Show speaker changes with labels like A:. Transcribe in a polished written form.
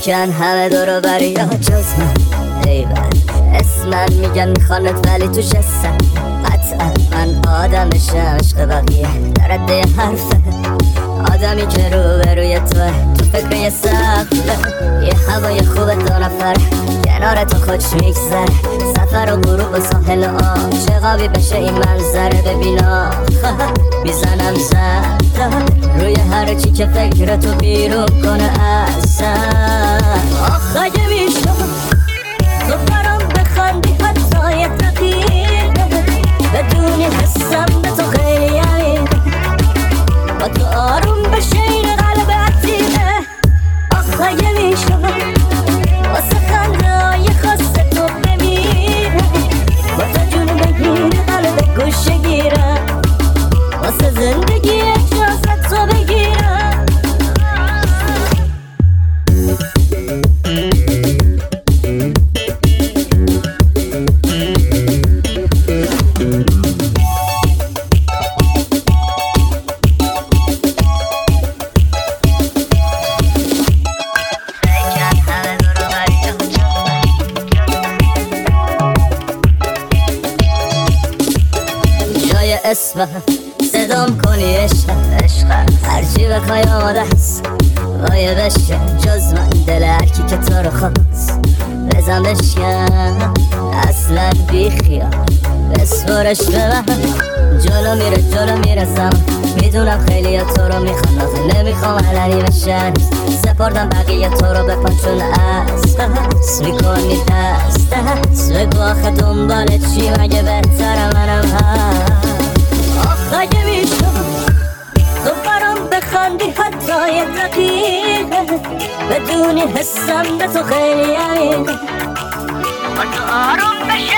A: فکرن همه دورو بری ها جز من. ایول اسمن میگن میخوانت ولی توش هستم. قطعا من آدمشم عشق بقیه در رده حرفه. آدمی که رو به روی توه تو فکر یه سفره. یه هوای خوب دو نفر کنار تو خوش میگذره. سفر و غروب و ساحل آب چقابی بشه این منظره. ببینا میزنم زدم روی هر چی که فکر تو بیرون کنه اصلا. آخ اگه میشم تو برام بخندی حتی یه دقیقه بدونی حسم به تو خیلی عمیقه. با تو آروم بشه این قلب عتیقه. آخ اگه میشم واسه خنده های خاص تو بمیره. با تو جون بگیره قلب گوشه گیرم واسه زندگی اجازت تو بگیرم. اسمم صدام کنی عشق هرچی بخوای آماده هست. وای بشکن جز من دل هرکی که تو رو خواست. بزن بشکن اصلا بی خیال بسپرش به من. جلو میره زمان میدونم خیلی تو رو میخوان آخه نمیخوام علنی بشن. سپردم بقیه تو رو بپن چون از میکنی دست بگو آخه دنبال چی مگه بهتر منم هست. اگه میشم تو برام بخندی حتی یه دقیقه بدونی حسم به تو خیلی عمیقه. با تو آروم بشه